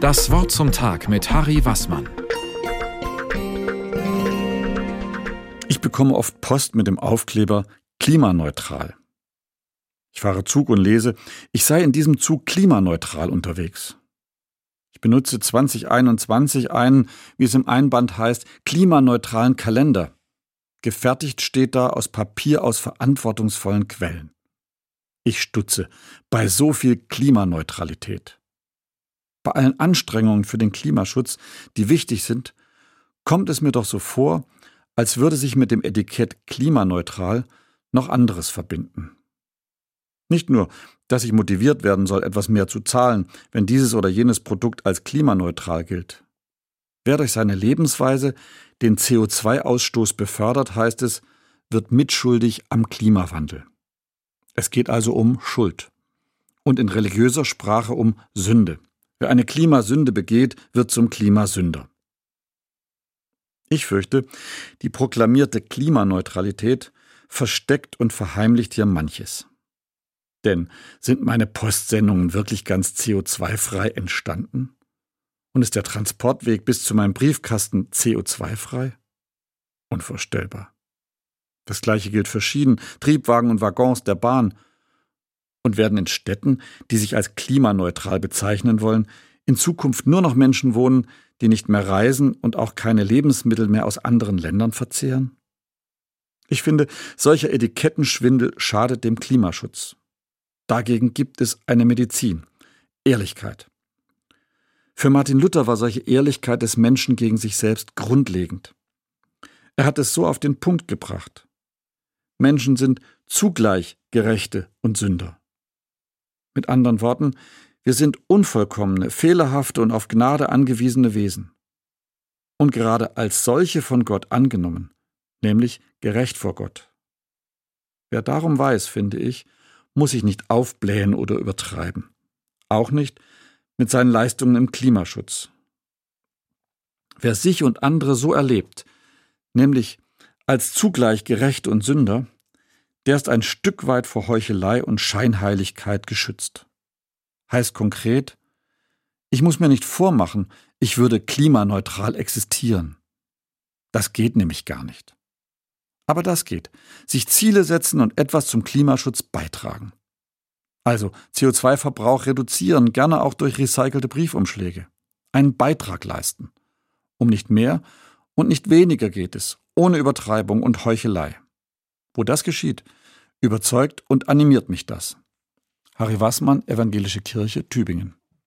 Das Wort zum Tag mit Harry Wassmann. Ich bekomme oft Post mit dem Aufkleber klimaneutral. Ich fahre Zug und lese, ich sei in diesem Zug klimaneutral unterwegs. Ich benutze 2021 einen, wie es im Einband heißt, klimaneutralen Kalender. Gefertigt steht da aus Papier aus verantwortungsvollen Quellen. Ich stutze bei so viel Klimaneutralität. Bei allen Anstrengungen für den Klimaschutz, die wichtig sind, kommt es mir doch so vor, als würde sich mit dem Etikett klimaneutral noch anderes verbinden. Nicht nur, dass ich motiviert werden soll, etwas mehr zu zahlen, wenn dieses oder jenes Produkt als klimaneutral gilt. Wer durch seine Lebensweise den CO2-Ausstoß befördert, heißt es, wird mitschuldig am Klimawandel. Es geht also um Schuld und in religiöser Sprache um Sünde. Wer eine Klimasünde begeht, wird zum Klimasünder. Ich fürchte, die proklamierte Klimaneutralität versteckt und verheimlicht hier manches. Denn sind meine Postsendungen wirklich ganz CO2-frei entstanden? Und ist der Transportweg bis zu meinem Briefkasten CO2-frei? Unvorstellbar. Das Gleiche gilt für Schienen, Triebwagen und Waggons der Bahn. Und werden in Städten, die sich als klimaneutral bezeichnen wollen, in Zukunft nur noch Menschen wohnen, die nicht mehr reisen und auch keine Lebensmittel mehr aus anderen Ländern verzehren? Ich finde, solcher Etikettenschwindel schadet dem Klimaschutz. Dagegen gibt es eine Medizin: Ehrlichkeit. Für Martin Luther war solche Ehrlichkeit des Menschen gegen sich selbst grundlegend. Er hat es so auf den Punkt gebracht: Menschen sind zugleich Gerechte und Sünder. Mit anderen Worten, wir sind unvollkommene, fehlerhafte und auf Gnade angewiesene Wesen. Und gerade als solche von Gott angenommen, nämlich gerecht vor Gott. Wer darum weiß, finde ich, muss sich nicht aufblähen oder übertreiben. Auch nicht mit seinen Leistungen im Klimaschutz. Wer sich und andere so erlebt, nämlich als zugleich gerecht und Sünder, der ist ein Stück weit vor Heuchelei und Scheinheiligkeit geschützt. Heißt konkret, ich muss mir nicht vormachen, ich würde klimaneutral existieren. Das geht nämlich gar nicht. Aber das geht. Sich Ziele setzen und etwas zum Klimaschutz beitragen. Also CO2-Verbrauch reduzieren, gerne auch durch recycelte Briefumschläge. Einen Beitrag leisten. Um nicht mehr und nicht weniger geht es, ohne Übertreibung und Heuchelei. Wo das geschieht, überzeugt und animiert mich das. Harry Wassmann, Evangelische Kirche, Tübingen.